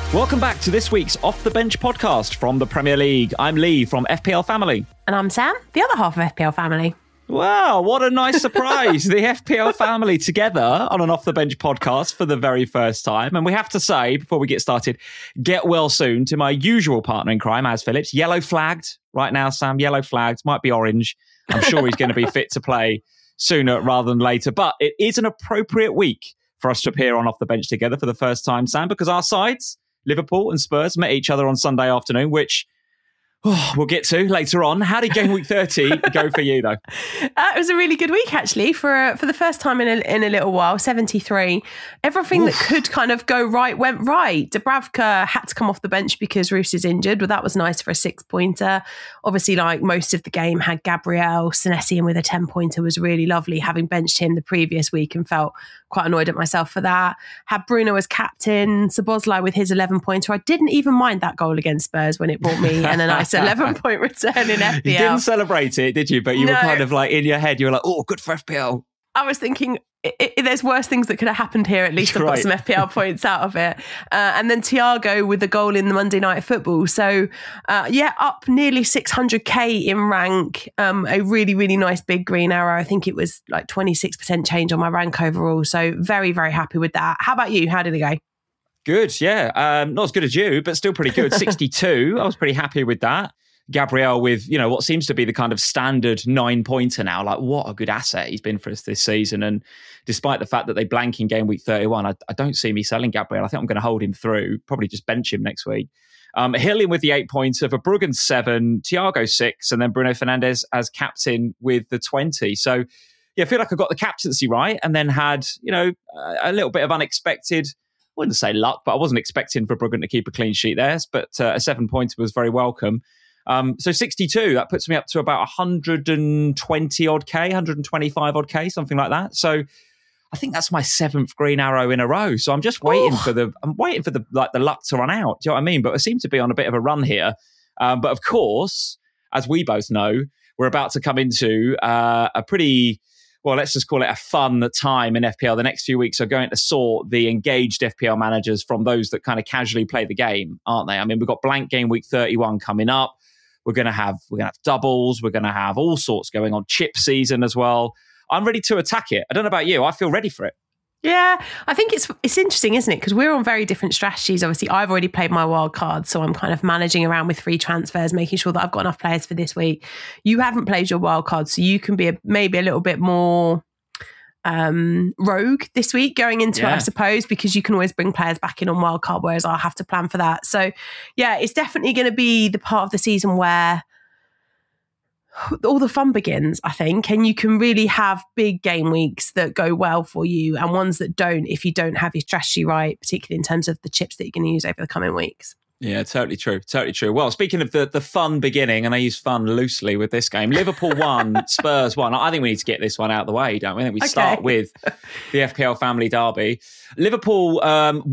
Welcome back to this week's Off the Bench podcast from the Premier League. I'm Lee from FPL Family. And I'm Sam, the other half of FPL Family. Wow, what a nice surprise. The FPL family together on an Off the Bench podcast for the very first time. And we have to say, before we get started, get well soon to my usual partner in crime, Az Phillips. Yellow flagged right now, Sam. Yellow flagged. Might be orange. I'm sure he's going to be fit to play sooner rather than later. But it is an appropriate week for us to appear on Off the Bench together for the first time, Sam, because our sides, Liverpool and Spurs, met each other on Sunday afternoon, which we'll get to later on. How did game week 30 go for you, though? It was a really good week, actually, for the first time in a little while. 73. Everything that could kind of go right went right. Dubravka had to come off the bench because Roos is injured. Well, that was nice for a 6-pointer. Obviously, like most of the game, had Gabriel Senesi in with a 10-pointer was really lovely, having benched him the previous week and felt quite annoyed at myself for that. Had Bruno as captain, Szoboszlai with his 11-pointer. I didn't even mind that goal against Spurs when it brought me and a nice 11-point return in FPL. You didn't celebrate it, did you? But you were kind of like, in your head, you were like, oh, good for FPL. I was thinking, there's worse things that could have happened here. At least I've got some FPL points out of it. And then Thiago with the goal in the Monday Night Football. So, up nearly 600k in rank. A really, really nice big green arrow. I think it was like 26% change on my rank overall. So very, very happy with that. How about you? How did it go? Good, yeah. Not as good as you, but still pretty good. 62. I was pretty happy with that. Gabriel with, what seems to be the kind of standard 9-pointer now. Like, what a good asset he's been for us this season. And despite the fact that they blank in game week 31, I don't see me selling Gabriel. I think I'm going to hold him through, probably just bench him next week. Hill in with the 8-pointer, Verbruggen 7, Thiago 6, and then Bruno Fernandes as captain with the 20. So, yeah, I feel like I got the captaincy right and then had, a little bit of unexpected, I wouldn't say luck, but I wasn't expecting Verbruggen to keep a clean sheet there. But a 7-pointer was very welcome. So 62, that puts me up to about 120 odd K, 125 odd K, something like that. So I think that's my 7th green arrow in a row. So I'm just waiting for the luck to run out. Do you know what I mean? But I seem to be on a bit of a run here. But of course, as we both know, we're about to come into a pretty, well, let's just call it a fun time in FPL. The next few weeks are going to sort the engaged FPL managers from those that kind of casually play the game, aren't they? I mean, we've got blank game week 31 coming up. We're going to have doubles. We're going to have all sorts going on. Chip season as well. I'm ready to attack it. I don't know about you. I feel ready for it. Yeah, I think it's interesting, isn't it? Because we're on very different strategies. Obviously, I've already played my wild card, so I'm kind of managing around with free transfers, making sure that I've got enough players for this week. You haven't played your wild card, so you can be maybe a little bit more rogue this week going into it, I suppose, because you can always bring players back in on wildcard, whereas I'll have to plan for that. So yeah, it's definitely going to be the part of the season where all the fun begins, I think, and you can really have big game weeks that go well for you and ones that don't if you don't have your strategy right, particularly in terms of the chips that you're going to use over the coming weeks. Yeah, totally true. Totally true. Well, speaking of the fun beginning, and I use fun loosely with this game, Liverpool 1, Spurs 1. I think we need to get this one out of the way, don't we? I think we start with the FPL family derby. Liverpool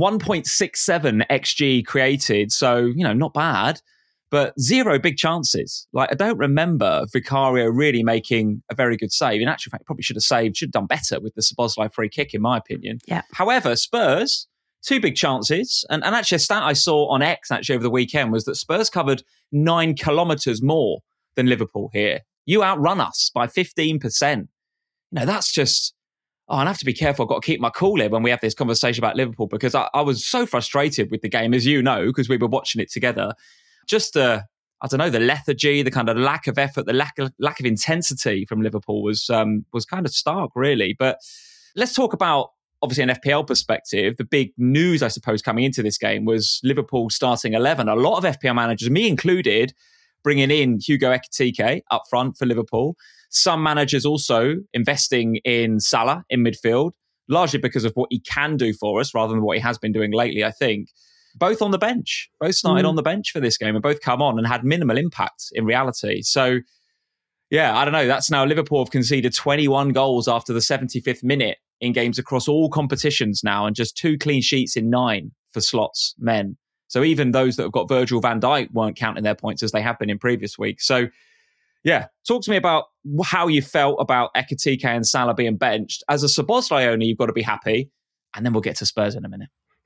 1.67 XG created, so, not bad, but 0 big chances. Like, I don't remember Vicario really making a very good save. In actual fact, probably should have done better with the Szoboszlai free kick, in my opinion. Yeah. However, Spurs, 2 big chances. And actually a stat I saw on X over the weekend was that Spurs covered 9 kilometres more than Liverpool here. You outrun us by 15%. That's just, I have to be careful. I've got to keep my cool here when we have this conversation about Liverpool, because I was so frustrated with the game, as you know, because we were watching it together. Just the lethargy, the kind of lack of effort, the lack of intensity from Liverpool was kind of stark, really. But let's talk about, obviously, an FPL perspective. The big news, I suppose, coming into this game was Liverpool starting 11. A lot of FPL managers, me included, bringing in Hugo Ekitike up front for Liverpool. Some managers also investing in Salah in midfield, largely because of what he can do for us rather than what he has been doing lately, I think. Both on the bench, both started on the bench for this game and both come on and had minimal impact in reality. So, yeah, I don't know. That's now Liverpool have conceded 21 goals after the 75th minute in games across all competitions now, and just 2 clean sheets in 9 for Slots men. So even those that have got Virgil van Dijk weren't counting their points as they have been in previous weeks. So, yeah, talk to me about how you felt about Ekitike and Salah being benched. As a Szoboszlai owner, you've got to be happy, and then we'll get to Spurs in a minute.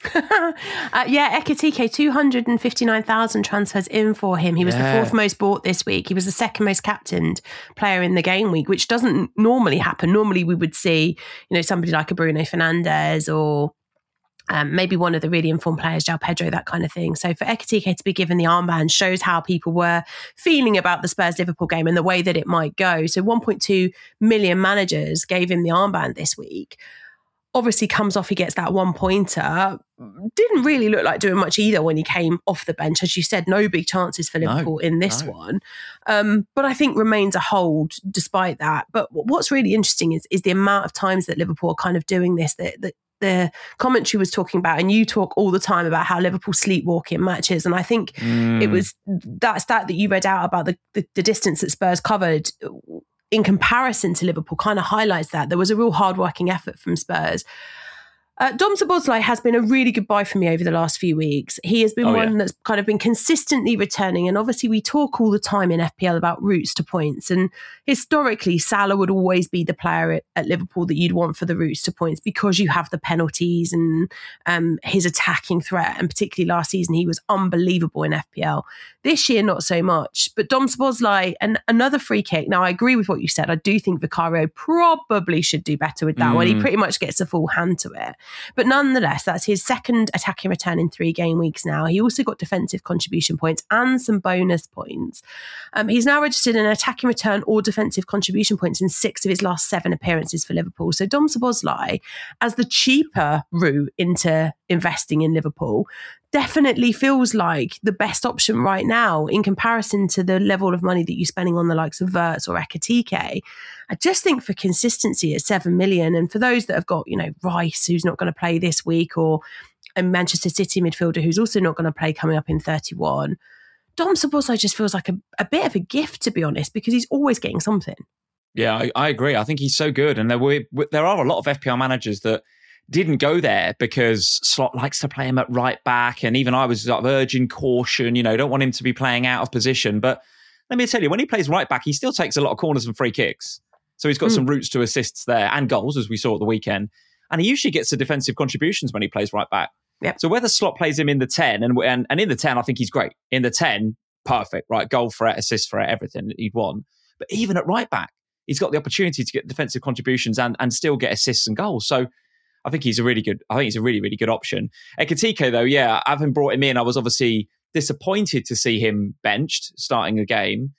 Ekitike, 259,000 transfers in for him. He was the fourth most bought this week. He was the second most captained player in the game week, which doesn't normally happen. Normally we would see, somebody like a Bruno Fernandes or maybe one of the really informed players, João Pedro, that kind of thing. So for Ekitike to be given the armband shows how people were feeling about the Spurs-Liverpool game and the way that it might go. So 1.2 million managers gave him the armband this week. Obviously comes off, he gets that 1-pointer. Didn't really look like doing much either when he came off the bench. As you said, no big chances for Liverpool in this one. But I think remains a hold despite that. But what's really interesting is the amount of times that Liverpool are kind of doing this, that the commentary was talking about, and you talk all the time about how Liverpool sleepwalk in matches. And I think it was that stat that you read out about the distance that Spurs covered in comparison to Liverpool kind of highlights that. There was a real hard-working effort from Spurs. Dom Szoboszlai has been a really good buy for me over the last few weeks. He has been one that's kind of been consistently returning. And obviously we talk all the time in FPL about routes to points. And historically, Salah would always be the player at Liverpool that you'd want for the routes to points because you have the penalties and his attacking threat. And particularly last season, he was unbelievable in FPL. This year, not so much. But Dom Szoboszlai, and another free kick. Now, I agree with what you said. I do think Vicario probably should do better with that one. He pretty much gets a full hand to it. But nonetheless, that's his second attacking return in 3 game weeks now. He also got defensive contribution points and some bonus points. He's now registered an attacking return or defensive contribution points in 6 of his last 7 appearances for Liverpool. So Dom Szoboszlai, as the cheaper route into investing in Liverpool, definitely feels like the best option right now in comparison to the level of money that you're spending on the likes of Wirtz or Ekitike. I just think for consistency at 7 million, and for those that have got, Rice, who's not going to play this week, or a Manchester City midfielder who's also not going to play coming up in 31, Dom Szoboszlai just feels like a bit of a gift, to be honest, because he's always getting something. Yeah, I agree. I think he's so good. And there are a lot of FPL managers that didn't go there because Slot likes to play him at right back. And even I was sort of urging caution, don't want him to be playing out of position. But let me tell you, when he plays right back, he still takes a lot of corners and free kicks. So he's got some routes to assists there and goals, as we saw at the weekend. And he usually gets the defensive contributions when he plays right back. Yep. So whether Slot plays him in the 10, and in the 10, I think he's great. In the 10, perfect, right? Goal threat, assist threat, everything that he'd want. But even at right back, he's got the opportunity to get defensive contributions and still get assists and goals. So I think he's a really, really good option. Ekitike, though, having brought him in, I was obviously disappointed to see him benched starting the game.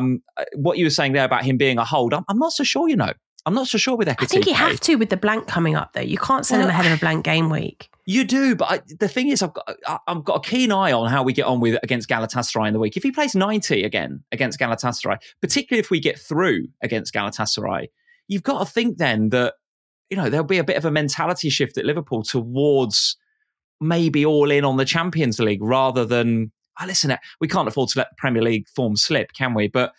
What you were saying there about him being a hold, I'm not so sure, I'm not so sure with Ekitike. I think you have to with the blank coming up, though. You can't send him ahead of a blank game week. You do, but the thing is, I've got a keen eye on how we get on with against Galatasaray in the week. If he plays 90 again against Galatasaray, particularly if we get through against Galatasaray, you've got to think then that there'll be a bit of a mentality shift at Liverpool towards maybe all in on the Champions League rather than, listen, we can't afford to let the Premier League form slip, can we? But,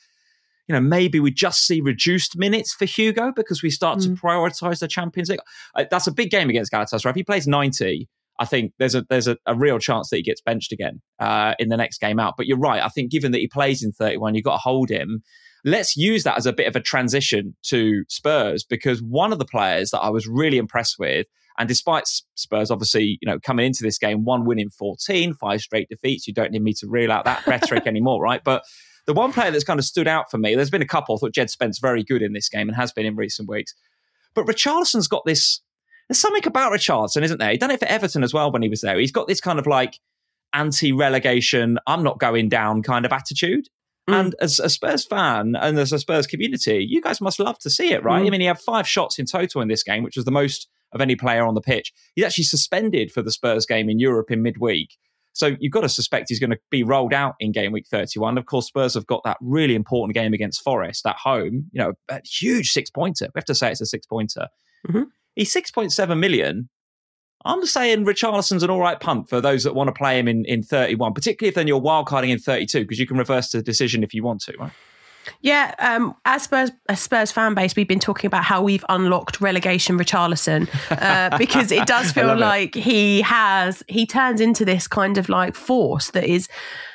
maybe we just see reduced minutes for Hugo because we start to prioritise the Champions League. That's a big game against Galatasaray. If he plays 90, I think there's a real chance that he gets benched again in the next game out. But you're right. I think given that he plays in 31, you've got to hold him. Let's use that as a bit of a transition to Spurs, because one of the players that I was really impressed with, and despite Spurs obviously, coming into this game, 1 win in 14, 5 straight defeats, you don't need me to reel out that rhetoric anymore, right? But the one player that's kind of stood out for me, there's been a couple, I thought Jed Spence very good in this game and has been in recent weeks. But Richarlison's got this, there's something about Richarlison, isn't there? He'd done it for Everton as well when he was there. He's got this kind of like anti-relegation, I'm not going down kind of attitude. And as a Spurs fan and as a Spurs community, you guys must love to see it, right? I mean, he had 5 shots in total in this game, which was the most of any player on the pitch. He's actually suspended for the Spurs game in Europe in midweek. So you've got to suspect he's going to be rolled out in game week 31. Of course, Spurs have got that really important game against Forest at home, a huge 6-pointer. We have to say it's a 6-pointer. He's 6.7 million. I'm saying Richarlison's an all right punt for those that want to play him in 31, particularly if then you're wildcarding in 32, because you can reverse the decision if you want to, right? Yeah, as Spurs fan base, we've been talking about how we've unlocked relegation Richarlison because it does feel like he turns into this kind of like force that is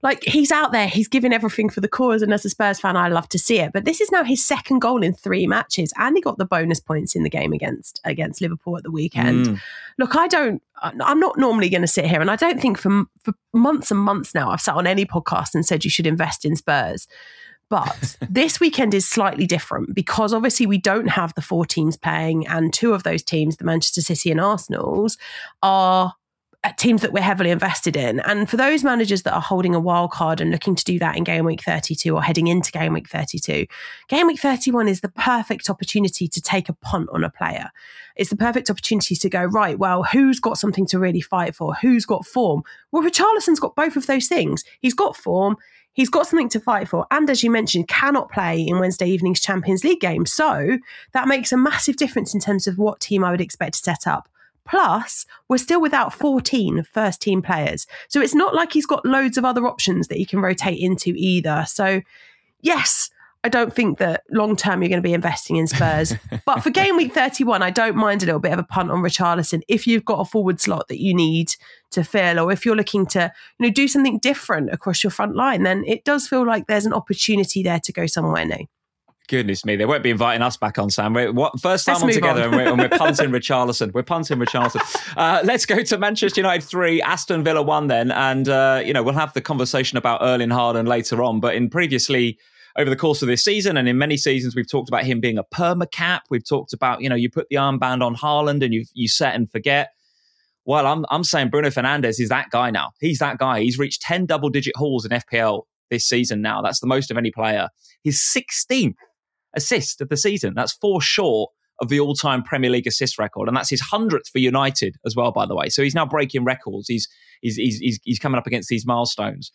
Like, he's out there, he's giving everything for the cause, and as a Spurs fan, I love to see it. But this is now his second goal in 3 matches, and he got the bonus points in the game against Liverpool at the weekend. Look, I'm not normally going to sit here, and I don't think for months and months now I've sat on any podcast and said you should invest in Spurs. But this weekend is slightly different because obviously we don't have the 4 teams playing, and 2 of those teams, the Manchester City and Arsenal's, are teams that we're heavily invested in. And for those managers that are holding a wild card and looking to do that in game week 32 or heading into game week 32, game week 31 is the perfect opportunity to take a punt on a player. It's the perfect opportunity to go, right, well, who's got something to really fight for? Who's got form? Well, Richarlison's got both of those things. He's got form, he's got something to fight for, and as you mentioned, cannot play in Wednesday evening's Champions League game. So that makes a massive difference in terms of what team I would expect to set up. Plus, we're still without 14 first-team players. So it's not like he's got loads of other options that he can rotate into either. So, yes, I don't think that long-term you're going to be investing in Spurs. But for game week 31, I don't mind a little bit of a punt on Richarlison if you've got a forward slot that you need to fill, or if you're looking to do something different across your front line, then it does feel like there's an opportunity there to go somewhere new. Goodness me, they won't be inviting us back on, Sam. First time on together, and we're punting Richarlison. We're punting Richarlison. Let's go to Manchester United 3, Aston Villa 1 then. And, we'll have the conversation about Erling Haaland later on. But previously, over the course of this season and in many seasons, we've talked about him being a perma-cap. We've talked about, you put the armband on Haaland and you set and forget. Well, I'm saying Bruno Fernandes is that guy now. He's that guy. He's reached 10 double-digit hauls in FPL this season now. That's the most of any player. His 16th assist of the season. That's 4 short of the all-time Premier League assist record, and that's his 100th for United as well, by the way. So he's now breaking records. He's coming up against these milestones.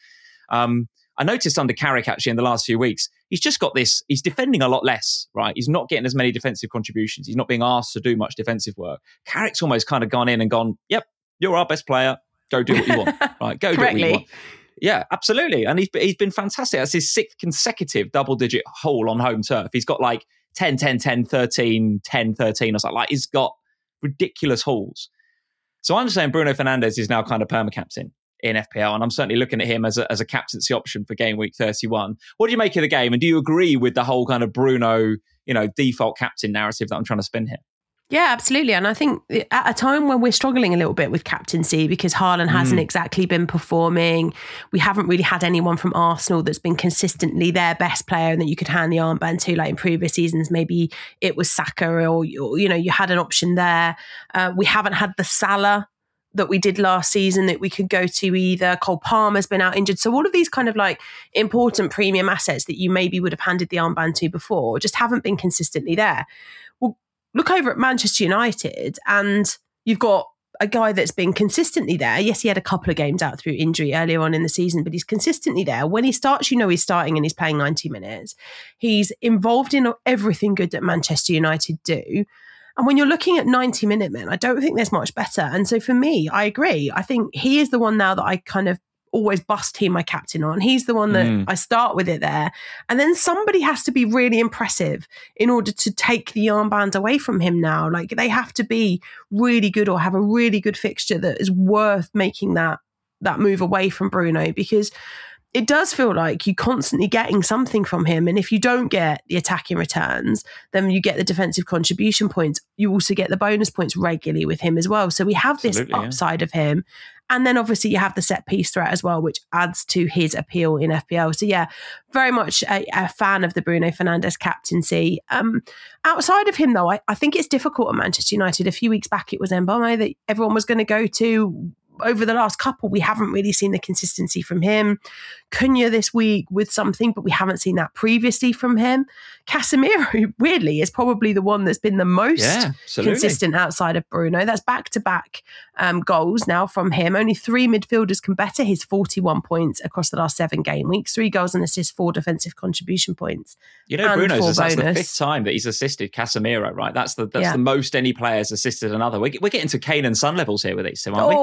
I noticed under Carrick actually in the last few weeks, he's just got this. He's defending a lot less, right? He's not getting as many defensive contributions. He's not being asked to do much defensive work. Carrick's almost kind of gone in and gone, "Yep, you're our best player. Go do what you want, right? Go do what you want." Yeah, absolutely. And he's been fantastic. That's his 6th consecutive double-digit haul on home turf. He's got like 10, 10, 10, 13, 10, 13 or something. Like, he's got ridiculous hauls. So I'm saying Bruno Fernandes is now kind of perma-captain in FPL, and I'm certainly looking at him as a captaincy option for game week 31. What do you make of the game? And do you agree with the whole kind of Bruno, default captain narrative that I'm trying to spin here? Yeah, absolutely. And I think at a time when we're struggling a little bit with captaincy because Haaland hasn't exactly been performing, we haven't really had anyone from Arsenal that's been consistently their best player and that you could hand the armband to, like in previous seasons. Maybe it was Saka or you had an option there. We haven't had the Salah that we did last season that we could go to either. Cole Palmer's been out injured. So all of these kind of like important premium assets that you maybe would have handed the armband to before just haven't been consistently there. Well, look over at Manchester United and you've got a guy that's been consistently there. Yes, he had a couple of games out through injury earlier on in the season, but he's consistently there. When he starts, he's starting and he's playing 90 minutes. He's involved in everything good that Manchester United do. And when you're looking at 90-minute men, I don't think there's much better. And so for me, I agree. I think he is the one now that I kind of always bust team my captain on. He's the one that I start with it there. And then somebody has to be really impressive in order to take the armband away from him now. Like, they have to be really good or have a really good fixture that is worth making that move away from Bruno, because it does feel like you're constantly getting something from him. And if you don't get the attacking returns, then you get the defensive contribution points. You also get the bonus points regularly with him as well. So we have this upside of him. And then obviously you have the set piece threat as well, which adds to his appeal in FPL. So yeah, very much a fan of the Bruno Fernandes captaincy. Outside of him though, I think it's difficult at Manchester United. A few weeks back, it was Mbeumo that everyone was going to go to. Over the last couple, we haven't really seen the consistency from him. Cunha this week with something, but we haven't seen that previously from him. Casemiro, weirdly, is probably the one that's been the most consistent outside of Bruno. That's back-to-back goals now from him. Only 3 midfielders can better his 41 points across the last 7 game weeks. 3 goals and assists, 4 defensive contribution points. Bruno's, that's the 5th time that he's assisted Casemiro, right? That's the most any player's assisted another. We're getting to Kane and Son levels here with these, aren't we? Oh,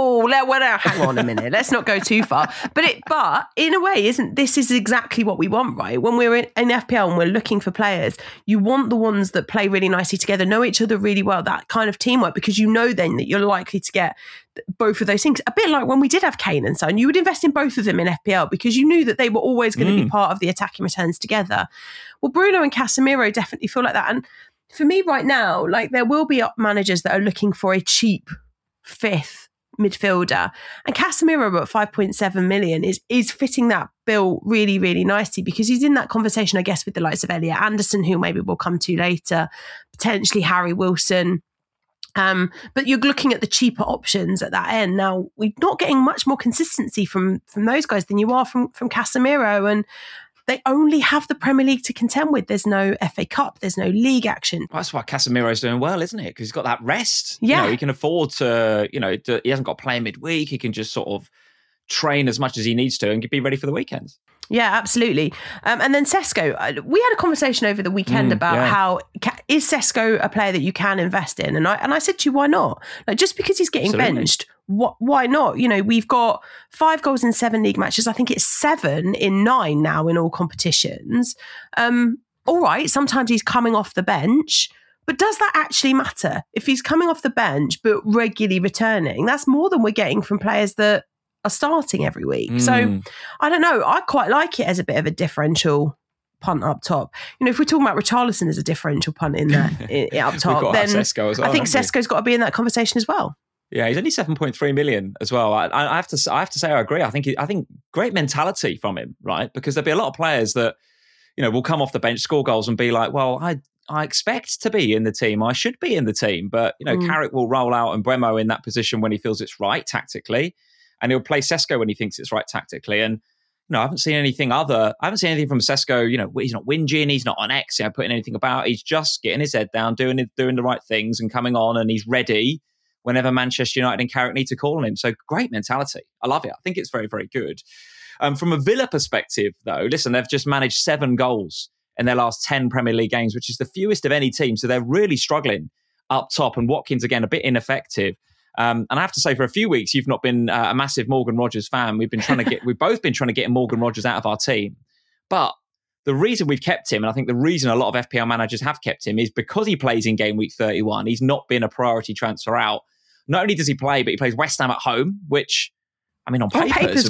well, now, hang on a minute. Let's not go too far. But in a way, this is exactly what we want, right? When we're in FPL and we're looking for players, you want the ones that play really nicely together, know each other really well, that kind of teamwork, because you know then that you're likely to get both of those things. A bit like when we did have Kane and Son, you would invest in both of them in FPL because you knew that they were always going to be part of the attacking returns together. Well, Bruno and Casemiro definitely feel like that. And for me right now, like, there will be managers that are looking for a cheap fifth midfielder, and Casemiro at 5.7 million is fitting that bill really, really nicely, because he's in that conversation, I guess, with the likes of Elliot Anderson, who maybe we'll come to later, potentially Harry Wilson. But you're looking at the cheaper options at that end. Now, we're not getting much more consistency from those guys than you are from Casemiro, and they only have the Premier League to contend with. There's no FA Cup, there's no league action. Well, that's why Casemiro's doing well, isn't it? Because he's got that rest. Yeah. He can afford to, he hasn't got to play midweek. He can just sort of train as much as he needs to and be ready for the weekends. Yeah, absolutely. And then Sesko, we had a conversation over the weekend about how is Sesko a player that you can invest in? And I said to you, why not? Like, just because he's getting benched, why not? We've got 5 goals in 7 league matches. I think it's 7 in 9 now in all competitions. All right, sometimes he's coming off the bench, but does that actually matter? If he's coming off the bench but regularly returning, that's more than we're getting from players that are starting every week. So I don't know. I quite like it as a bit of a differential punt up top. If we're talking about Richarlison as a differential punt in there up top, then Sesko as well, I think Sesko's got to be in that conversation as well. Yeah, he's only 7.3 million as well. I have to say I agree. I think great mentality from him, right? Because there'll be a lot of players that will come off the bench, score goals, and be like, well, I expect to be in the team. I should be in the team, but Carrick will roll out and Mbeumo in that position when he feels it's right tactically. And he'll play Sesko when he thinks it's right tactically. And I haven't seen anything from Sesko. He's not whinging, he's not on X, putting anything about. He's just getting his head down, doing the right things, and coming on. And he's ready whenever Manchester United and Carrick need to call on him. So great mentality. I love it. I think it's very, very good. From a Villa perspective, though, listen, they've just managed 7 goals in their last 10 Premier League games, which is the fewest of any team. So they're really struggling up top. And Watkins, again, a bit ineffective. And I have to say, for a few weeks, you've not been a massive Morgan Rogers fan. We've both been trying to get Morgan Rogers out of our team. But the reason we've kept him, and I think the reason a lot of FPL managers have kept him, is because he plays in game week 31. He's not been a priority transfer out. Not only does he play, but he plays West Ham at home, which, on paper is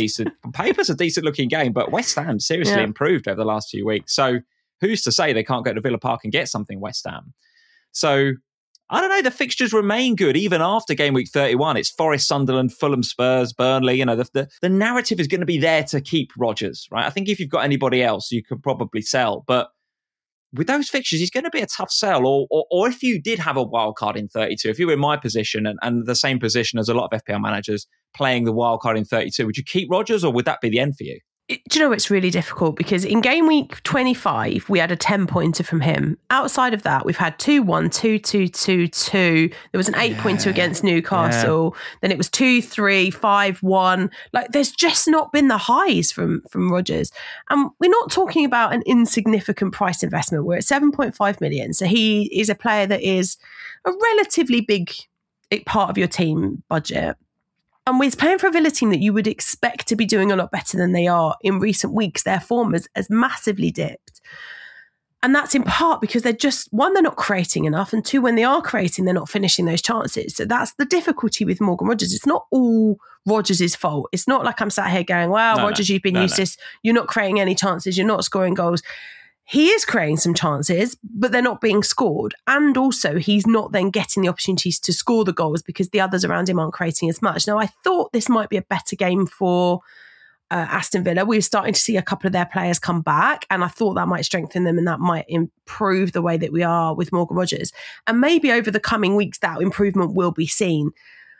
a decent looking game. But West Ham seriously improved over the last few weeks. So who's to say they can't go to Villa Park and get something West Ham? So I don't know. The fixtures remain good even after game week 31. It's Forest, Sunderland, Fulham, Spurs, Burnley. The narrative is going to be there to keep Rodgers, right? I think if you've got anybody else, you could probably sell. But with those fixtures, he's going to be a tough sell. Or if you did have a wild card in 32, if you were in my position and the same position as a lot of FPL managers playing the wild card in 32, would you keep Rodgers, or would that be the end for you? Do you know, it's really difficult because in game week 25, we had a 10-pointer from him. Outside of that, we've had 2-1, 2-2, 2-2. There was an 8-pointer against Newcastle. Then it was 2-3, 5-1. Like, there's just not been the highs from Rodgers. And we're not talking about an insignificant price investment. We're at 7.5 million. So he is a player that is a relatively big part of your team budget. And he's playing for a Villa team that you would expect to be doing a lot better than they are in recent weeks. Their form has massively dipped. And that's in part because they're just, one, they're not creating enough. And 2, when they are creating, they're not finishing those chances. So that's the difficulty with Morgan Rogers. It's not all Rodgers' fault. It's not like I'm sat here going, wow, Rodgers, you've been useless. You're not creating any chances. You're not scoring goals. He is creating some chances, but they're not being scored. And also, he's not then getting the opportunities to score the goals because the others around him aren't creating as much. Now, I thought this might be a better game for Aston Villa. We were starting to see a couple of their players come back, and I thought that might strengthen them and that might improve the way that we are with Morgan Rogers. And maybe over the coming weeks, that improvement will be seen.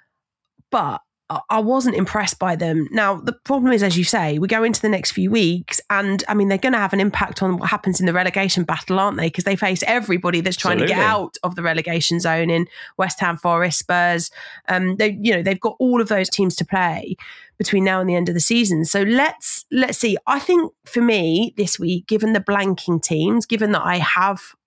But I wasn't impressed by them. Now, the problem is, as you say, we go into the next few weeks and, they're going to have an impact on what happens in the relegation battle, aren't they? Because they face everybody that's trying to get out of the relegation zone in West Ham, Forest, Spurs. They've got all of those teams to play between now and the end of the season. So let's see. I think for me this week, given the blanking teams, given that I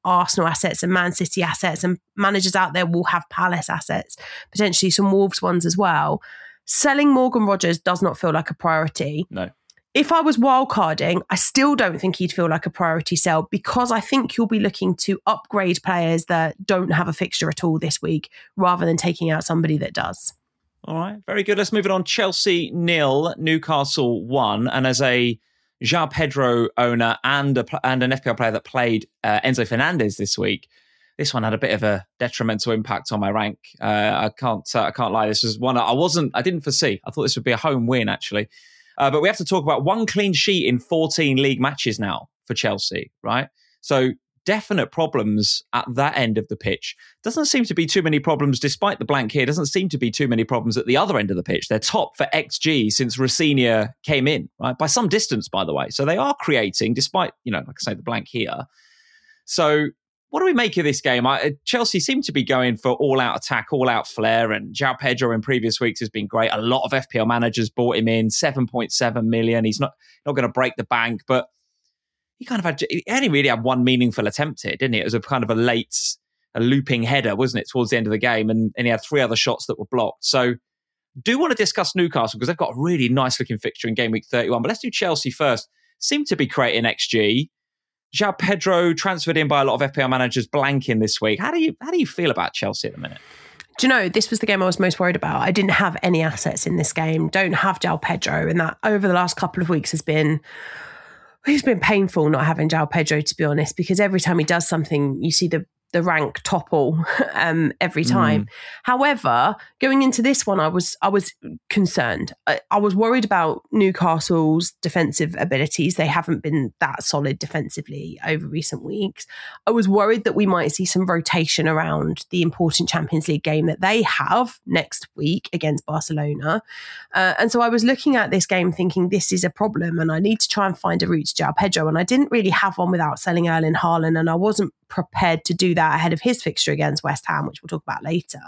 Arsenal assets and Man City assets, and managers out there will have Palace assets, potentially some Wolves ones as well. Selling Morgan Rogers does not feel like a priority. No. If I was wildcarding, I still don't think he'd feel like a priority sell, because I think you'll be looking to upgrade players that don't have a fixture at all this week rather than taking out somebody that does. All right, very good. Let's move it on. Chelsea 0, Newcastle 1. And as a João Pedro owner and an FPL player that played Enzo Fernandez this week, this one had a bit of a detrimental impact on my rank. I can't lie. This was one I didn't foresee. I thought this would be a home win, actually. But we have to talk about one clean sheet in 14 league matches now for Chelsea, right? So definite problems at that end of the pitch. Doesn't seem to be too many problems, despite the blank here. Doesn't seem to be too many problems at the other end of the pitch. They're top for XG since Rosenior came in, right? By some distance, by the way. So they are creating, despite, like I say, the blank here. So what do we make of this game? Chelsea seem to be going for all-out attack, all-out flair, and João Pedro in previous weeks has been great. A lot of FPL managers bought him in, 7.7 million. He's not going to break the bank, but he only really had one meaningful attempt here, didn't he? It was a kind of a looping header, wasn't it, towards the end of the game, and he had 3 other shots that were blocked. So do want to discuss Newcastle because they've got a really nice-looking fixture in game week 31, but let's do Chelsea first. Seem to be creating XG. João Pedro transferred in by a lot of FPL managers blanking this week. How do you feel about Chelsea at the minute? Do you know, this was the game I was most worried about. I didn't have any assets in this game. Don't have João Pedro, and that over the last couple of weeks it's been painful not having João Pedro, to be honest, because every time he does something, you see the rank topple every time. However, going into this one, I was concerned. I was worried about Newcastle's defensive abilities. They haven't been that solid defensively over recent weeks. I was worried that we might see some rotation around the important Champions League game that they have next week against Barcelona. And so I was looking at this game thinking this is a problem and I need to try and find a route to João Pedro. And I didn't really have one without selling Erling Haaland, and I wasn't prepared to do that ahead of his fixture against West Ham, which we'll talk about later.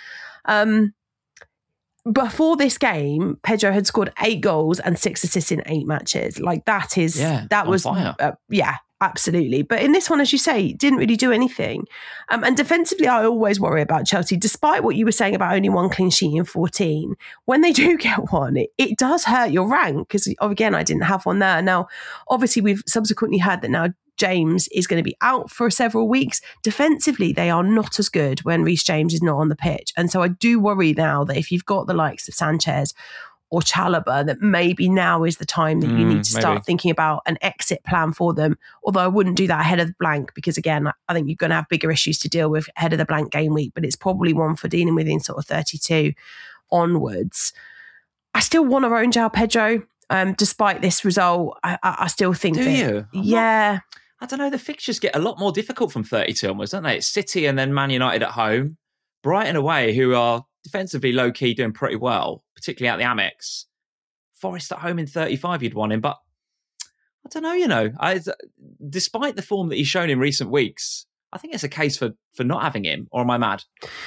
Before this game, Pedro had scored 8 goals and 6 assists in 8 matches. Like that was fire. Absolutely. But in this one, as you say, didn't really do anything. And defensively, I always worry about Chelsea, despite what you were saying about only one clean sheet in 14. When they do get one, it does hurt your rank because, again, I didn't have one there. Now, obviously, we've subsequently heard that now James is going to be out for several weeks. Defensively, they are not as good when Reece James is not on the pitch. And so I do worry now that if you've got the likes of Sanchez or Chalobah, that maybe now is the time that you need to start thinking about an exit plan for them. Although I wouldn't do that ahead of the blank because, again, I think you're going to have bigger issues to deal with ahead of the blank game week, but it's probably one for dealing with in sort of 32 onwards. I still want to own João Pedro. Despite this result, I still think Do you? Yeah. I don't know. The fixtures get a lot more difficult from 32 onwards, don't they? It's City and then Man United at home. Brighton away, who are defensively low-key doing pretty well, particularly at the Amex. Forest at home in 35 you'd want him, but I don't know, despite the form that he's shown in recent weeks, I think it's a case for not having him, or am I mad?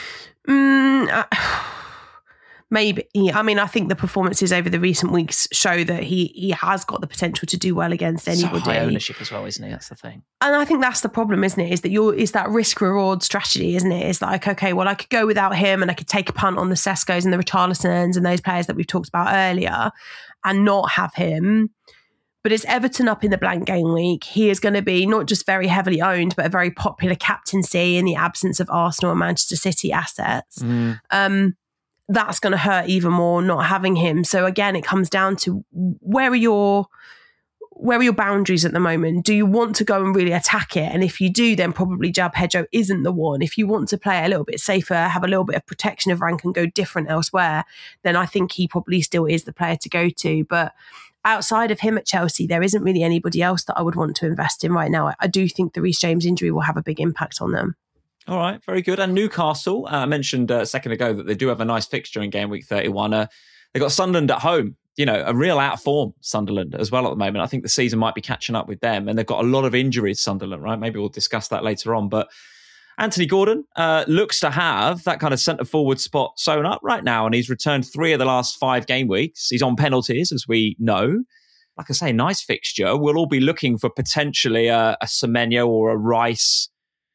Maybe. I mean, I think the performances over the recent weeks show that he has got the potential to do well against anybody. So high ownership as well, isn't he? That's the thing. And I think that's the problem, isn't it? Is that risk-reward strategy, isn't it? It's like, okay, well, I could go without him and I could take a punt on the Seskos and the Richarlisons and those players that we've talked about earlier and not have him. But it's Everton up in the blank game week. He is going to be not just very heavily owned, but a very popular captaincy in the absence of Arsenal and Manchester City assets. That's going to hurt even more not having him. So again, it comes down to where are your boundaries at the moment? Do you want to go and really attack it? And if you do, then probably João Pedro isn't the one. If you want to play a little bit safer, have a little bit of protection of rank and go different elsewhere, then I think he probably still is the player to go to. But outside of him at Chelsea, there isn't really anybody else that I would want to invest in right now. I do think the Reece James injury will have a big impact on them. All right, very good. And Newcastle, I mentioned a second ago that they do have a nice fixture in game week 31. They got Sunderland at home, a real out of form Sunderland as well at the moment. I think the season might be catching up with them, and they've got a lot of injuries, Sunderland, right? Maybe we'll discuss that later on. But Anthony Gordon looks to have that kind of centre-forward spot sewn up right now, and he's returned 3 of the last 5 game weeks. He's on penalties, as we know. Like I say, nice fixture. We'll all be looking for potentially a Semenyo or a Rice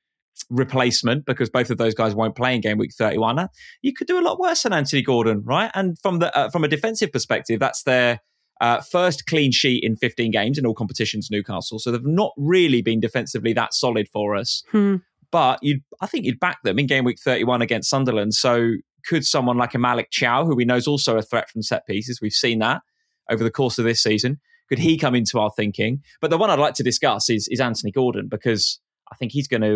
replacement because both of those guys won't play in game week 31. You could do a lot worse than Anthony Gordon, right? And from a defensive perspective, that's their first clean sheet in 15 games in all competitions, Newcastle. So they've not really been defensively that solid for us. But I think you'd back them in game week 31 against Sunderland. So could someone like a Malik Chow, who we know is also a threat from set pieces, we've seen that over the course of this season, could he come into our thinking? But the one I'd like to discuss is Anthony Gordon, because I think he's going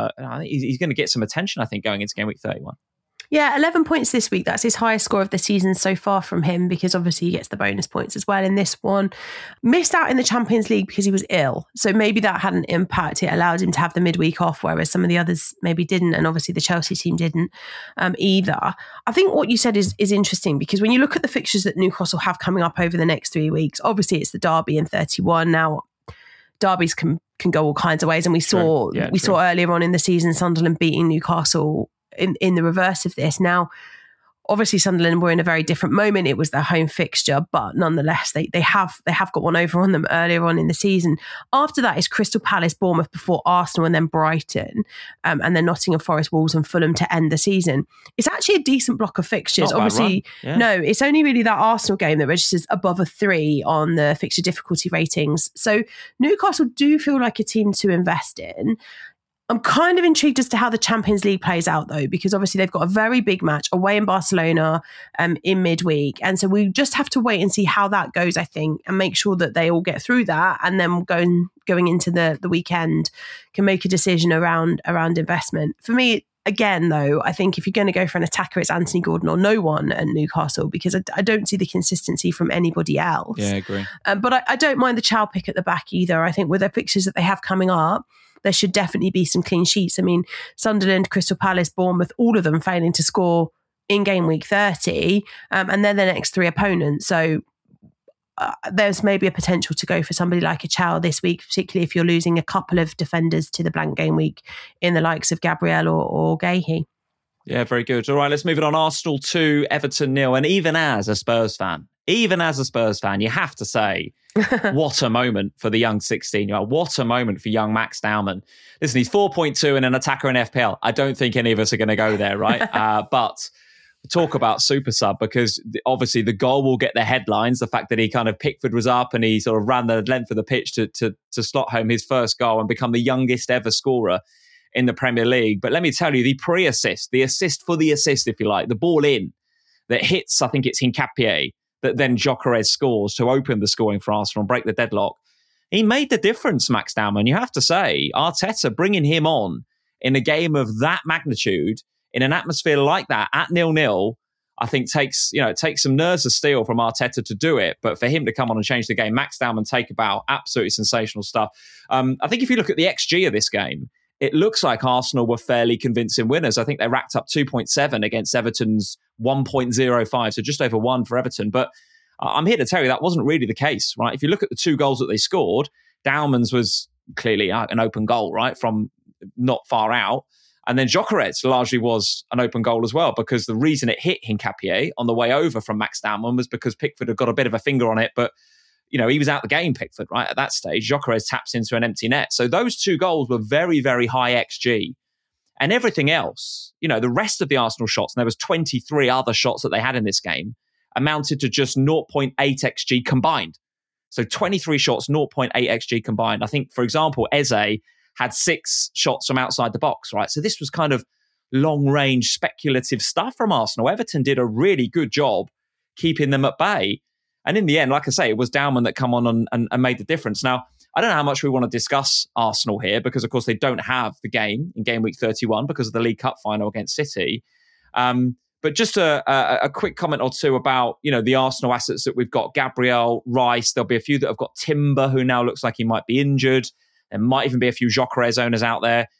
to get some attention, I think, going into game week 31. Yeah, 11 points this week. That's his highest score of the season so far from him, because obviously he gets the bonus points as well in this one. Missed out in the Champions League because he was ill. So maybe that had an impact. It allowed him to have the midweek off, whereas some of the others maybe didn't. And obviously the Chelsea team didn't either. I think what you said is interesting, because when you look at the fixtures that Newcastle have coming up over the next 3 weeks, obviously it's the derby in 31. Now, derbies can go all kinds of ways. And we saw earlier on in the season Sunderland beating Newcastle in the reverse of this. Now, obviously Sunderland were in a very different moment. It was their home fixture, but nonetheless, they have got one over on them earlier on in the season. After that is Crystal Palace, Bournemouth before Arsenal, and then Brighton, and then Nottingham Forest, Wolves and Fulham to end the season. It's actually a decent block of fixtures. Obviously, no, it's only really that Arsenal game that registers above a 3 on the fixture difficulty ratings. So Newcastle do feel like a team to invest in. I'm kind of intrigued as to how the Champions League plays out, though, because obviously they've got a very big match away in Barcelona in midweek. And so we just have to wait and see how that goes, I think, and make sure that they all get through that. And then going into the weekend can make a decision around investment. For me, again, though, I think if you're going to go for an attacker, it's Anthony Gordon or no one at Newcastle, because I don't see the consistency from anybody else. Yeah, I agree. But I don't mind the Chow pick at the back either. I think with the fixtures that they have coming up, there should definitely be some clean sheets. I mean, Sunderland, Crystal Palace, Bournemouth, all of them failing to score in game week 30, and then the next 3 opponents. So there's maybe a potential to go for somebody like a Chow this week, particularly if you're losing a couple of defenders to the blank game week in the likes of Gabriel or Gahey. Yeah, very good. All right, let's move it on. Arsenal 2, Everton 0. And even as a Spurs fan, you have to say, what a moment for the young 16-year-old. What a moment for young Max Dowman. Listen, he's 4.2 and an attacker in FPL. I don't think any of us are going to go there, right? But talk about super sub, because obviously the goal will get the headlines. The fact that he kind of Pickford was up and he sort of ran the length of the pitch to slot home his first goal and become the youngest ever scorer in the Premier League. But let me tell you, the pre-assist, the assist for the assist, if you like, the ball in that hits, I think it's Hincapié, that then Gyökeres scores to open the scoring for Arsenal and break the deadlock. He made the difference, Max Dowman. You have to say, Arteta bringing him on in a game of that magnitude, in an atmosphere like that, at 0-0, I think takes some nerves of steel from Arteta to do it. But for him to come on and change the game, Max Dowman take about, absolutely sensational stuff. I think if you look at the XG of this game, it looks like Arsenal were fairly convincing winners. I think they racked up 2.7 against Everton's 1.05, so just over 1 for Everton. But I'm here to tell you that wasn't really the case, right? If you look at the 2 goals that they scored, Dowman's was clearly an open goal, right, from not far out. And then Gyökeres largely was an open goal as well, because the reason it hit Hincapié on the way over from Max Dowman was because Pickford had got a bit of a finger on it, but he was out the game, Pickford, right? At that stage, Gyökeres taps into an empty net. So those 2 goals were very, very high XG. And everything else, the rest of the Arsenal shots, and there was 23 other shots that they had in this game, amounted to just 0.8 XG combined. So 23 shots, 0.8 XG combined. I think, for example, Eze had 6 shots from outside the box, right? So this was kind of long-range speculative stuff from Arsenal. Everton did a really good job keeping them at bay. And in the end, like I say, it was Dowman that come on and made the difference. Now, I don't know how much we want to discuss Arsenal here, because, of course, they don't have the game in game week 31 because of the League Cup final against City. But just a quick comment or two about, the Arsenal assets that we've got. Gabriel, Rice, there'll be a few that have got Timber, who now looks like he might be injured. There might even be a few Gyökeres owners out there.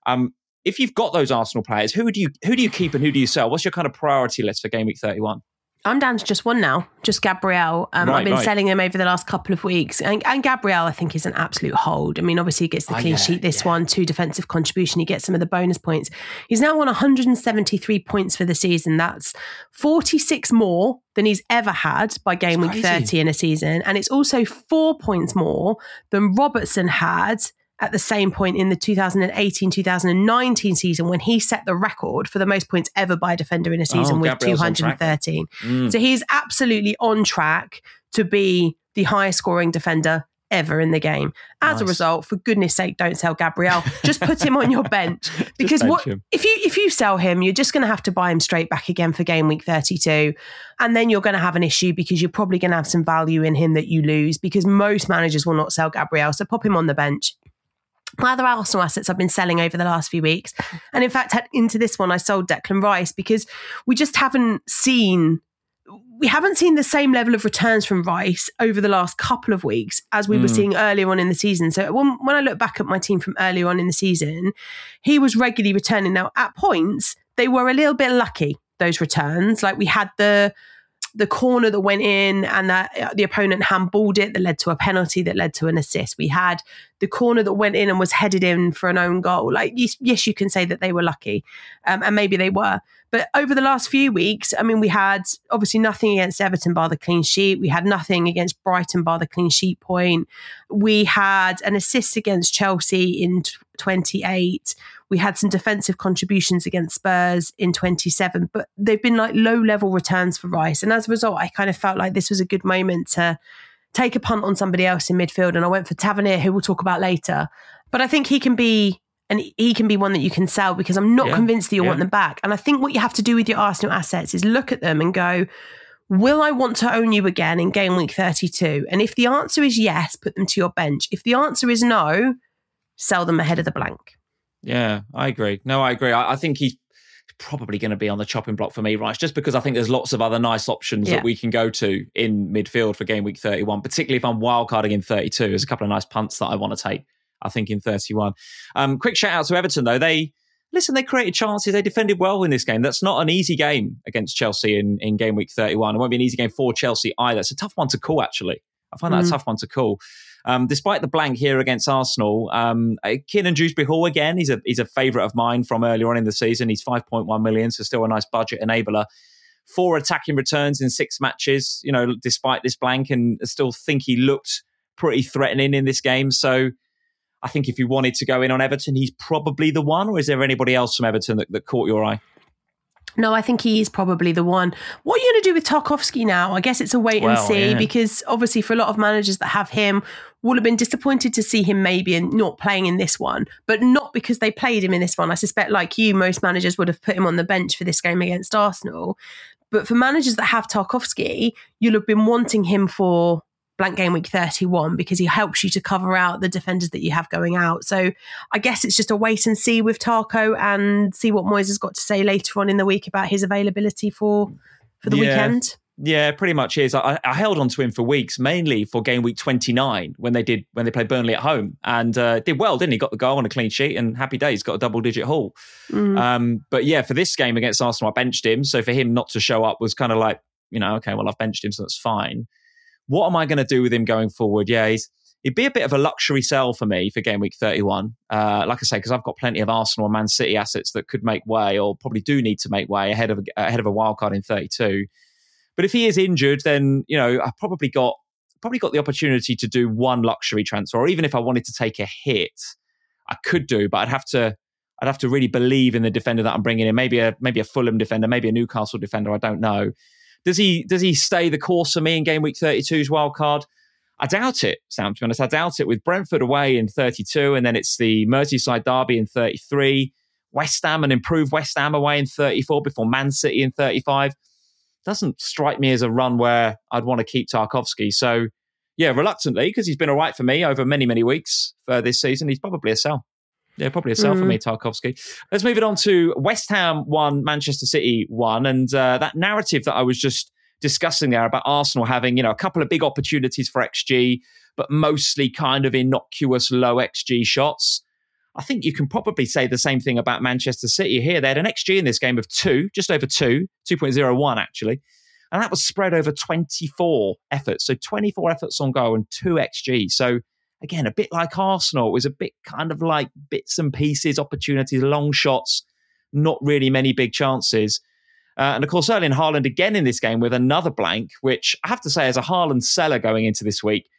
If you've got those Arsenal players, who do you keep and who do you sell? What's your kind of priority list for game week 31? I'm down to just one now, just Gabriel. I've been selling him over the last couple of weeks. And Gabriel, I think, is an absolute hold. I mean, obviously, he gets the clean sheet this one, 2 defensive contribution. He gets some of the bonus points. He's now won 173 points for the season. That's 46 more than he's ever had by game week 30 in a season. And it's also 4 points more than Robertson had at the same point in the 2018-2019 season when he set the record for the most points ever by a defender in a season with Gabriel's 213. So he's absolutely on track to be the highest scoring defender ever in the game. As a result, for goodness sake, don't sell Gabriel. Just put him on your bench. Because if you sell him, you're just going to have to buy him straight back again for game week 32. And then you're going to have an issue because you're probably going to have some value in him that you lose, because most managers will not sell Gabriel. So pop him on the bench. My other Arsenal assets I've been selling over the last few weeks. And in fact, into this one, I sold Declan Rice because we just haven't seen the same level of returns from Rice over the last couple of weeks as we were seeing earlier on in the season. So when I look back at my team from earlier on in the season, he was regularly returning. Now, at points, they were a little bit lucky, those returns. Like we had the corner that went in and that the opponent handballed it, that led to a penalty, that led to an assist. We had the corner that went in and was headed in for an own goal. Like, yes, you can say that they were lucky, and maybe they were. But over the last few weeks, I mean, we had obviously nothing against Everton bar the clean sheet. We had nothing against Brighton bar the clean sheet point. We had an assist against Chelsea in 28. We had some defensive contributions against Spurs in 27, but they've been like low-level returns for Rice. And as a result, I kind of felt like this was a good moment to take a punt on somebody else in midfield. And I went for Tavernier, who we'll talk about later. But I think he can be one that you can sell, because I'm not convinced that you'll want them back. And I think what you have to do with your Arsenal assets is look at them and go, will I want to own you again in game week 32? And if the answer is yes, put them to your bench. If the answer is no, sell them ahead of the blank. Yeah, I agree. No, I agree. I think he's probably going to be on the chopping block for me, Rice, just because I think there's lots of other nice options that we can go to in midfield for game week 31, particularly if I'm wildcarding in 32. There's a couple of nice punts that I want to take, I think, in 31. Quick shout out to Everton, though. They created chances. They defended well in this game. That's not an easy game against Chelsea in game week 31. It won't be an easy game for Chelsea either. It's a tough one to call, actually. I find that a tough one to call. Despite the blank here against Arsenal, Kiernan Dewsbury-Hall, again, he's a favourite of mine from earlier on in the season. He's 5.1 million, so still a nice budget enabler. 4 attacking returns in 6 matches, despite this blank, and I still think he looked pretty threatening in this game. So I think if you wanted to go in on Everton, he's probably the one. Or is there anybody else from Everton that caught your eye? No, I think he is probably the one. What are you going to do with Tarkowski now? I guess it's a wait and see, because obviously for a lot of managers that have him, will have been disappointed to see him maybe not playing in this one, but not because they played him in this one. I suspect, like you, most managers would have put him on the bench for this game against Arsenal. But for managers that have Tarkowski, you'll have been wanting him for blank game week 31 because he helps you to cover out the defenders that you have going out. So I guess it's just a wait and see with Tarko, and see what Moyes has got to say later on in the week about his availability for the weekend. Yeah, pretty much is. I held on to him for weeks, mainly for game week 29 when they played Burnley at home, and did well, didn't he? Got the goal on a clean sheet, and happy days, got a double-digit haul. But yeah, for this game against Arsenal, I benched him. So for him not to show up was kind of like, okay, well, I've benched him, so that's fine. What am I going to do with him going forward? Yeah, it'd be a bit of a luxury sell for me for game week 31. Like I say, because I've got plenty of Arsenal and Man City assets that could make way, or probably do need to make way ahead of a wild card in 32. But if he is injured, then I've probably got the opportunity to do one luxury transfer, or even if I wanted to take a hit, I could do. But I'd have to really believe in the defender that I'm bringing in. Maybe a Fulham defender, maybe a Newcastle defender. I don't know. Does he stay the course for me in game week 32's wild card? I doubt it, Sam, to be honest. I doubt it. With Brentford away in 32, and then it's the Merseyside derby in 33, West Ham, and improved West Ham away in 34 before Man City in 35. Doesn't strike me as a run where I'd want to keep Tarkowski. So, yeah, reluctantly, because he's been all right for me over many, many weeks for this season, he's probably a sell. Yeah, probably a sell for me, Tarkowski. Let's move it on to West Ham 1, Manchester City 1. And that narrative that I was just discussing there about Arsenal having, a couple of big opportunities for XG, but mostly kind of innocuous low XG shots. I think you can probably say the same thing about Manchester City here. They had an XG in this game of 2, just over 2.01 actually. And that was spread over 24 efforts. So 24 efforts on goal and 2 XG. So again, a bit like Arsenal, it was a bit kind of like bits and pieces, opportunities, long shots, not really many big chances. And of course, Erling Haaland again in this game with another blank, which I have to say, as a Haaland seller going into this week,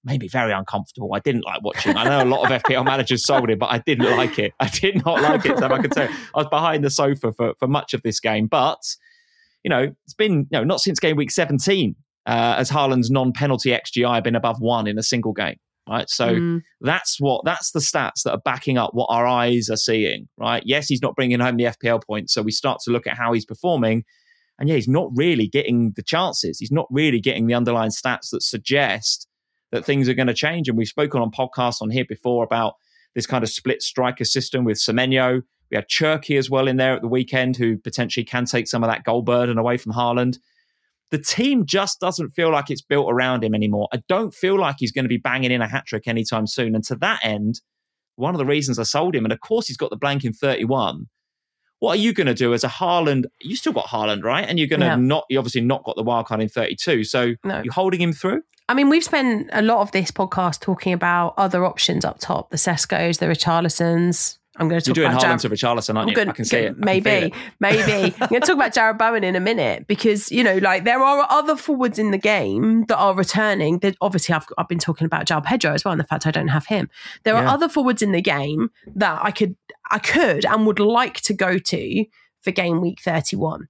made me very uncomfortable. I didn't like watching. I know a lot of FPL managers sold it, but I didn't like it. I did not like it. So I can tell you, I was behind the sofa for much of this game. But, it's been not since game week 17 has Haaland's non-penalty XGI been above 1 in a single game. Right. So that's the stats that are backing up what our eyes are seeing. Right. Yes, he's not bringing home the FPL points. So we start to look at how he's performing. And he's not really getting the chances. He's not really getting the underlying stats that suggest that things are going to change. And we've spoken on podcasts on here before about this kind of split striker system with Semenyo. We had Cherki as well in there at the weekend, who potentially can take some of that goal burden away from Haaland. The team just doesn't feel like it's built around him anymore. I don't feel like he's going to be banging in a hat-trick anytime soon. And to that end, one of the reasons I sold him, and of course he's got the blank in 31, what are you going to do as a Haaland? You still got Haaland, right? And you're going to you obviously not got the wild card in 32. So you're holding him through? I mean, we've spent a lot of this podcast talking about other options up top, the Seskos, the Richarlisons. I'm going to talk You're doing about Haaland to Richarlison, aren't you? I can see it. Maybe. I'm going to talk about Jarrod Bowen in a minute because, there are other forwards in the game that are returning. That obviously, I've been talking about João Pedro as well, and the fact I don't have him. There are other forwards in the game that I could and would like to go to for game week 31.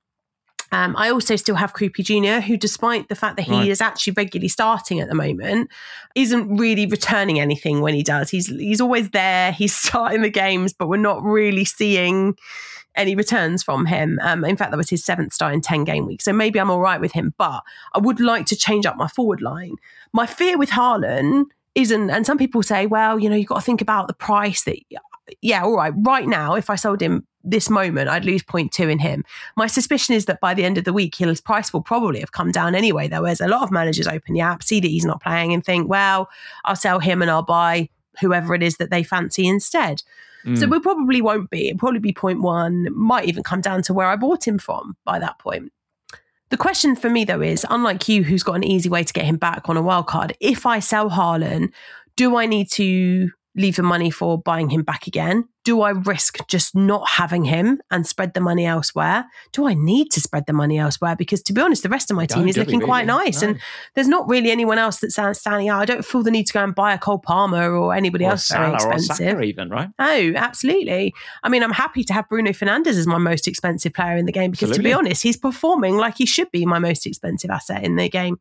I also still have Krupi Jr., who, despite the fact that he is actually regularly starting at the moment, isn't really returning anything when he does. He's always there. He's starting the games, but we're not really seeing any returns from him. In fact, that was his 7th start in 10 game weeks. So maybe I'm all right with him, but I would like to change up my forward line. My fear with Haaland isn't, and some people say, well, you've got to think about the price that, all right, right now, if I sold him this moment, I'd lose 0.2 in him. My suspicion is that by the end of the week, his price will probably have come down anyway, though, as a lot of managers open the app, see that he's not playing and think, well, I'll sell him and I'll buy whoever it is that they fancy instead. So we probably won't be. It'll probably be 0.1, might even come down to where I bought him from by that point. The question for me, though, is, unlike you, who's got an easy way to get him back on a wild card, if I sell Haaland, do I need to leave the money for buying him back again? Do I risk just not having him and spread the money elsewhere? Do I need to spread the money elsewhere? Because to be honest, the rest of my team is looking quite nice. And there's not really anyone else that's standing out. I don't feel the need to go and buy a Cole Palmer or anybody else very expensive. Or Saka even, right? Oh, absolutely. I mean, I'm happy to have Bruno Fernandes as my most expensive player in the game because to be honest, he's performing like he should be my most expensive asset in the game.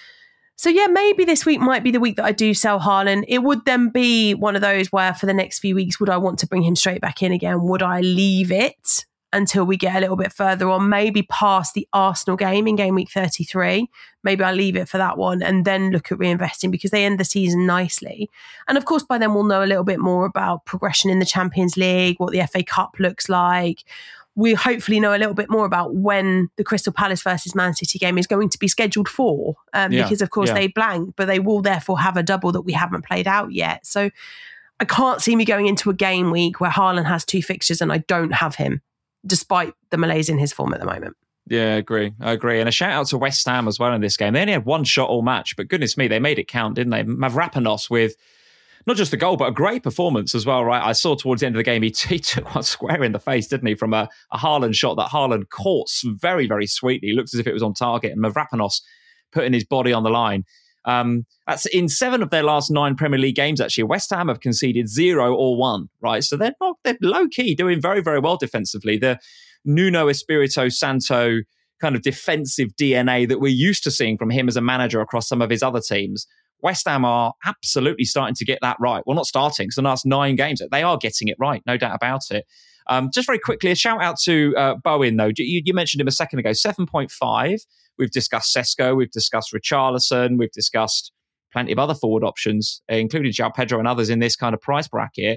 So yeah, maybe this week might be the week that I do sell Haaland. It would then be one of those where for the next few weeks, would I want to bring him straight back in again? Would I leave it until we get a little bit further on, maybe past the Arsenal game in game week 33? Maybe I'll leave it for that one and then look at reinvesting because they end the season nicely. And of course, by then we'll know a little bit more about progression in the Champions League, what the FA Cup looks like. We hopefully know a little bit more about when the Crystal Palace versus Man City game is going to be scheduled for, because of course they blank, but they will therefore have a double that we haven't played out yet. So I can't see me going into a game week where Haaland has 2 fixtures and I don't have him, despite the malaise in his form at the moment. Yeah, I agree. And a shout out to West Ham as well in this game. They only had 1 shot all match, but goodness me, they made it count, didn't they? Mavropanos with not just the goal, but a great performance as well, right? I saw towards the end of the game, he took one square in the face, didn't he, from a Haaland shot that Haaland caught very, very sweetly. It looked as if it was on target, and Mavropanos putting his body on the line. That's in 7 of their last 9 Premier League games, actually. West Ham have conceded 0 or 1, right? So they're low-key doing very, very well defensively. The Nuno Espirito Santo kind of defensive DNA that we're used to seeing from him as a manager across some of his other teams, West Ham are absolutely starting to get that right. Well, not starting, because the last 9 games, they are getting it right, no doubt about it. Just very quickly, a shout out to Bowen, though. You mentioned him a second ago, 7.5. We've discussed Sesko, we've discussed Richarlison, we've discussed plenty of other forward options, including João Pedro and others in this kind of price bracket.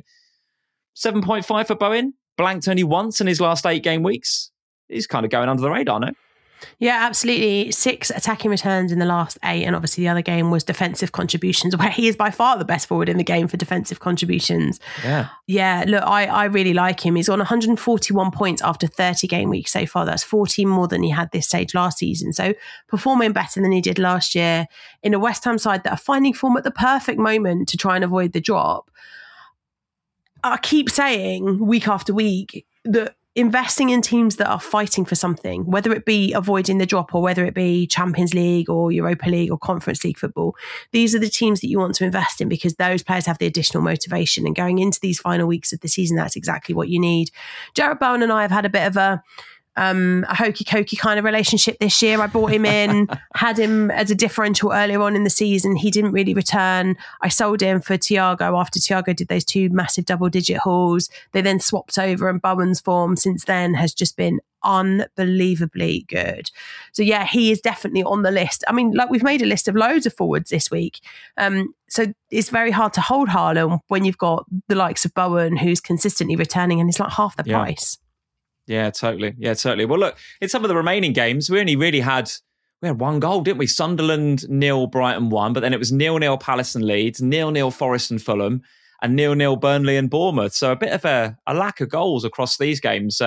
7.5 for Bowen, blanked only once in his last 8 game weeks. He's kind of going under the radar, no? Yeah, absolutely. 6 attacking returns in the last 8. And obviously the other game was defensive contributions, where he is by far the best forward in the game for defensive contributions. Yeah, look, I really like him. He's on 141 points after 30 game weeks so far. That's 14 more than he had this stage last season. So performing better than he did last year in a West Ham side that are finding form at the perfect moment to try and avoid the drop. I keep saying week after week that investing in teams that are fighting for something, whether it be avoiding the drop or whether it be Champions League or Europa League or Conference League football, these are the teams that you want to invest in because those players have the additional motivation. And going into these final weeks of the season, that's exactly what you need. Jarrod Bowen and I have had a bit of a hokey-cokey kind of relationship this year. I brought him in, had him as a differential earlier on in the season. He didn't really return. I sold him for Thiago after Thiago did those 2 massive double-digit hauls. They then swapped over, and Bowen's form since then has just been unbelievably good. So yeah, he is definitely on the list. I mean, like, we've made a list of loads of forwards this week. So it's very hard to hold Haaland when you've got the likes of Bowen, who's consistently returning, and it's like half the price. Yeah, totally. Well, look, in some of the remaining games, we had 1 goal, didn't we? Sunderland 0, Brighton 1, but then it was 0-0 Palace and Leeds, 0-0 Forest and Fulham, and 0-0 Burnley and Bournemouth. So a bit of a lack of goals across these games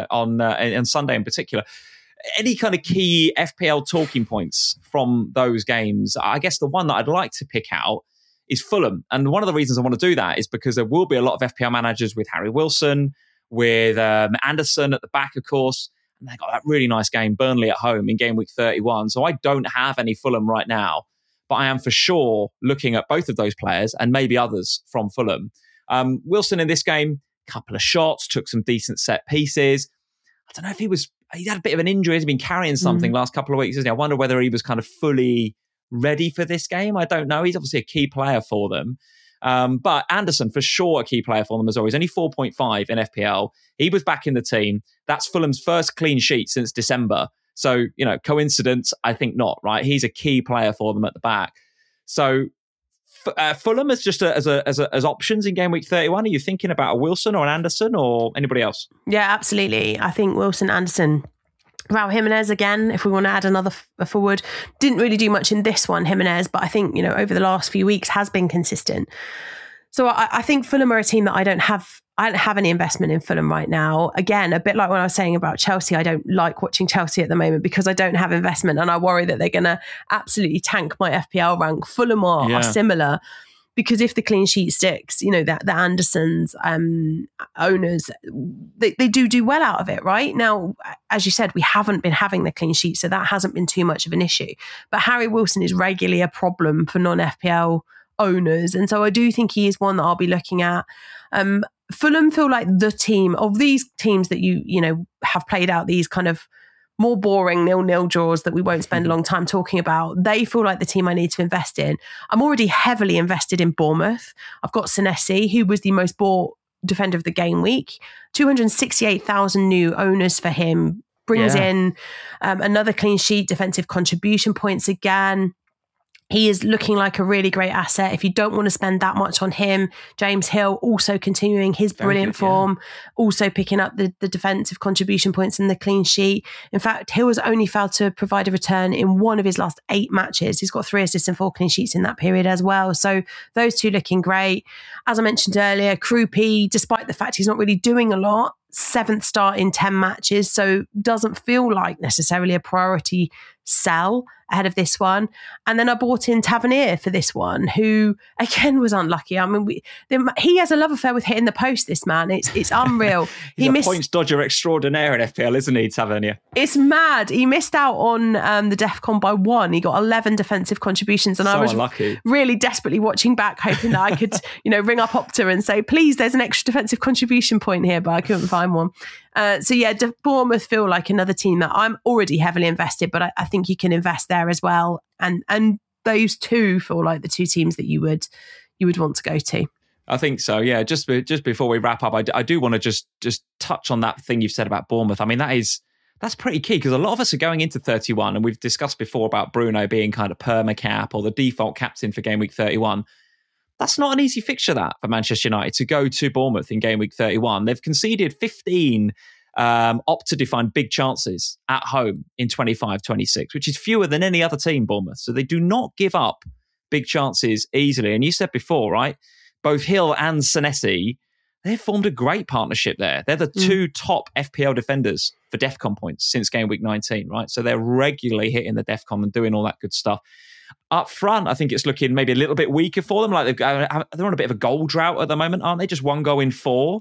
on Sunday in particular. Any kind of key FPL talking points from those games? I guess the one that I'd like to pick out is Fulham. And one of the reasons I want to do that is because there will be a lot of FPL managers with Harry Wilson, with Anderson at the back, of course. And they got that really nice game, Burnley at home in game week 31. So I don't have any Fulham right now, but I am for sure looking at both of those players and maybe others from Fulham. Wilson in this game, couple of shots, took some decent set pieces. I don't know if he had a bit of an injury. He's been carrying something last couple of weeks, isn't he? I wonder whether he was kind of fully ready for this game. I don't know. He's obviously a key player for them. But Anderson, for sure, a key player for them as always. Only 4.5 in FPL. He was back in the team. That's Fulham's first clean sheet since December. So, coincidence? I think not, right? He's a key player for them at the back. So, Fulham as just as options in game week 31. Are you thinking about a Wilson or an Anderson or anybody else? Yeah, absolutely. I think Wilson, Anderson. Raul Jimenez again, if we want to add another forward. Didn't really do much in this one, Jimenez, but I think, over the last few weeks has been consistent. So I think Fulham are a team that I don't have any investment in Fulham right now. Again, a bit like when I was saying about Chelsea, I don't like watching Chelsea at the moment because I don't have investment and I worry that they're going to absolutely tank my FPL rank. Fulham are similar. Because if the clean sheet sticks, that the Andersons owners, they do well out of it, right? Now, as you said, we haven't been having the clean sheet, so that hasn't been too much of an issue. But Harry Wilson is regularly a problem for non-FPL owners. And so I do think he is one that I'll be looking at. Fulham feel like the team of these teams that you have played out these kind of more boring 0-0 draws that we won't spend a long time talking about. They feel like the team I need to invest in. I'm already heavily invested in Bournemouth. I've got Senesi, who was the most bought defender of the game week. 268,000 new owners for him. Brings in another clean sheet, defensive contribution points again. He is looking like a really great asset. If you don't want to spend that much on him, James Hill also continuing his brilliant form, also picking up the defensive contribution points and the clean sheet. In fact, Hill has only failed to provide a return in one of his last 8 matches. He's got 3 assists and 4 clean sheets in that period as well. So those two looking great. As I mentioned earlier, Krupi, despite the fact he's not really doing a lot, 7th start in 10 matches, so doesn't feel like necessarily a priority sell ahead of this one. And then I bought in Tavernier for this one, who again was unlucky. I mean, he has a love affair with hitting the post, this man. It's unreal. He's a points dodger extraordinaire in FPL, isn't he, Tavernier? It's mad. He missed out on the DEFCON by 1. He got 11 defensive contributions, and I was unlucky. Really desperately watching back, hoping that I could ring up Opta and say, please, there's an extra defensive contribution point here, but I couldn't find one. Bournemouth feel like another team that I'm already heavily invested, but I think you can invest there as well. And those two feel like the two teams that you would want to go to. I think so. Yeah. Just before we wrap up, I do want to just touch on that thing you've said about Bournemouth. I mean, that's pretty key because a lot of us are going into 31, and we've discussed before about Bruno being kind of perma-cap or the default captain for game week 31. That's not an easy fixture, that, for Manchester United to go to Bournemouth in game week 31. They've conceded 15 Opta-defined big chances at home in 25-26, which is fewer than any other team, Bournemouth. So they do not give up big chances easily. And you said before, right, both Hill and Senesi, they've formed a great partnership there. They're the 2 top FPL defenders for DEFCON points since game week 19, right? So they're regularly hitting the DEFCON and doing all that good stuff. Up front, I think it's looking maybe a little bit weaker for them. Like they're on a bit of a goal drought at the moment, aren't they? Just 1 goal in 4.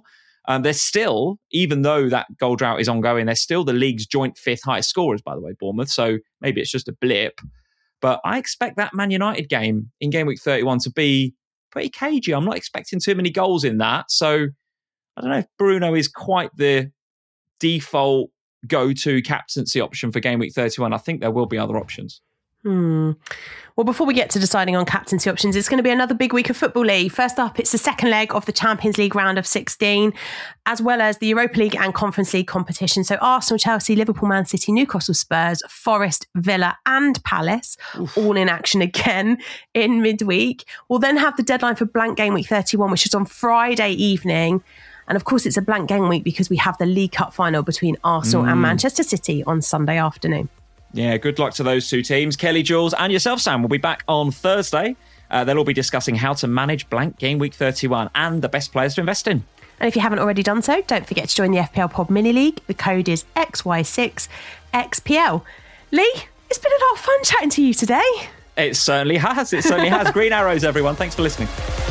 They're still, even though that goal drought is ongoing, they're still the league's joint 5th highest scorers, by the way, Bournemouth. So maybe it's just a blip. But I expect that Man United game in game week 31 to be pretty cagey. I'm not expecting too many goals in that. So I don't know if Bruno is quite the default go-to captaincy option for game week 31. I think there will be other options. Well, before we get to deciding on captaincy options, it's going to be another big week of Football League. First up, it's the second leg of the Champions League round of 16, as well as the Europa League and Conference League competition. So Arsenal, Chelsea, Liverpool, Man City, Newcastle, Spurs, Forest, Villa and Palace, all in action again in midweek. We'll then have the deadline for blank game week 31, which is on Friday evening. And of course, it's a blank game week because we have the League Cup final between Arsenal and Manchester City on Sunday afternoon. Yeah, good luck to those two teams. Kelly, Jules, and yourself, Sam, will be back on Thursday. They'll all be discussing how to manage blank game week 31 and the best players to invest in. And if you haven't already done so, don't forget to join the FPL Pod Mini League. The code is XY6XPL. Lee, it's been a lot of fun chatting to you today. It certainly has. Green arrows, everyone. Thanks for listening.